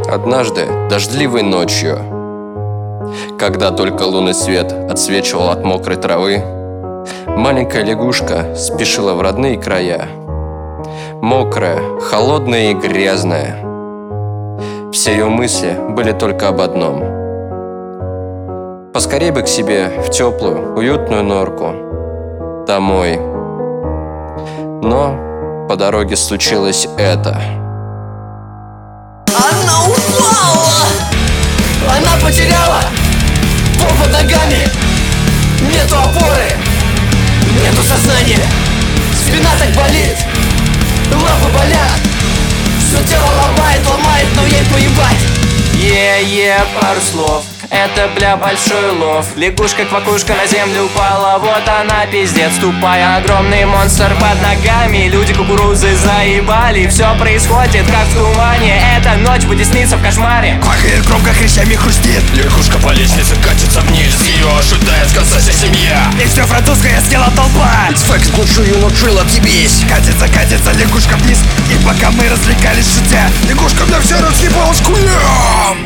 Однажды, дождливой ночью, когда только лунный свет отсвечивал от мокрой травы, маленькая лягушка спешила в родные края. Мокрая, холодная и грязная. Все ее мысли были только об одном: поскорей бы к себе в теплую, уютную норку. Домой. Но по дороге случилось это. Она упала! Она потеряла пол под ногами. Нету опоры, нету сознания. Спина так болит, лапы болят. Все тело ломает, но ей поебать. Пару слов, это бля большой лов. Лягушка-квакушка на землю упала, вот она пиздец тупая. Огромный монстр под ногами, люди кукурузы заебали. Все происходит как в тумане, эта ночь будет сниться в кошмаре. Квакает громко, хрящами хрустит. Лягушка по лестнице катится вниз, ее ожидает в конце вся семья. И все французское съела толпа. It's глушу you not real, отъебись. Катится лягушка вниз. И пока мы развлекались шутя, лягушка на все разъебалась кулем.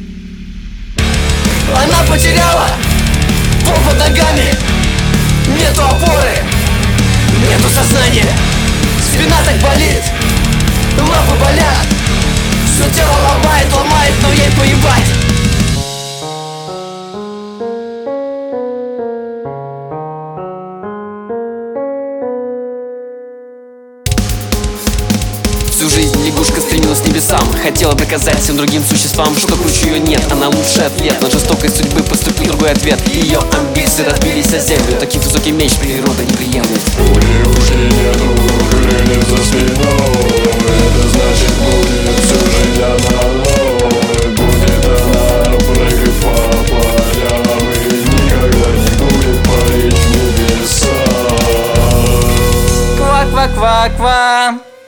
Она потеряла пол под ногами. Нету опоры, нету сознания. Спина так болит, лапы болят. Все тело ломает, но ей поебать. Всю жизнь лягушка стремилась к небесам. Хотела доказать всем другим существам, что круче ее нет. Она лучший атлет, но жестокой судьбы поступил другой ответ. Ее амбиции разбились о землю. Такий высокий меч природа не приемлет. У лягушки нету крыльев за спиной. Это значит, будет всю жизнь она одной. Будет она прыгать по полям и никогда не будет парить в небеса. Ква-ква-ква-ква.